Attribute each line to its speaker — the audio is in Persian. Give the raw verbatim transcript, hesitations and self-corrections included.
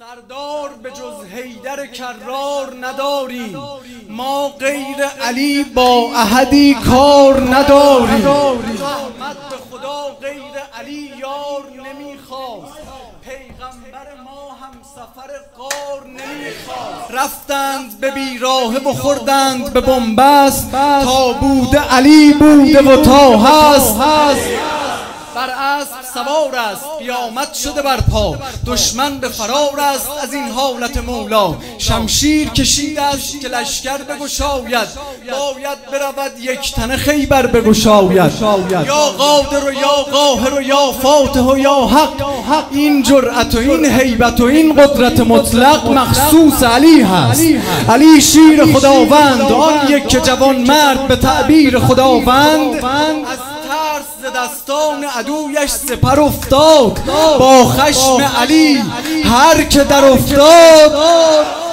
Speaker 1: سردار به جز حیدر کرار نداریم، ما غیر علی با احدی کار نداریم. رحمت به خدا غیر علی یار نمیخواست، پیغمبر ما هم سفر غار نمیخواست. رفتند به بیراهه و خوردند به بنبست، تا بوده علی بوده و تا هست بر اسب سوار است، قیامت شده بر پا، دشمن به فرار است از این حالت مولا. شمشیر کشیده است که لشکر بگشاید، باید برود یک تن خیبر بگشاید. یا قادر و یا قاهر و یا فاتح و یا حق، این جرأت و این هیبت و این قدرت مطلق مخصوص علی هست. علی شیر خداوند، آن یک که جوان مرد به تعبیر خداوند از ترس ز دستان عدویش سپر افتاد. با خشم علی هر که در افتاد